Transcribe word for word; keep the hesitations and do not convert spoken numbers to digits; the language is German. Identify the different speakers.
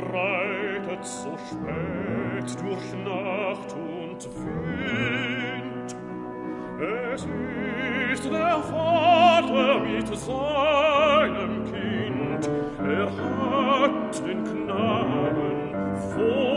Speaker 1: reitet so spät durch Nacht und Wind. Es ist der Vater mit seinem Kind, er hat den Knaben vor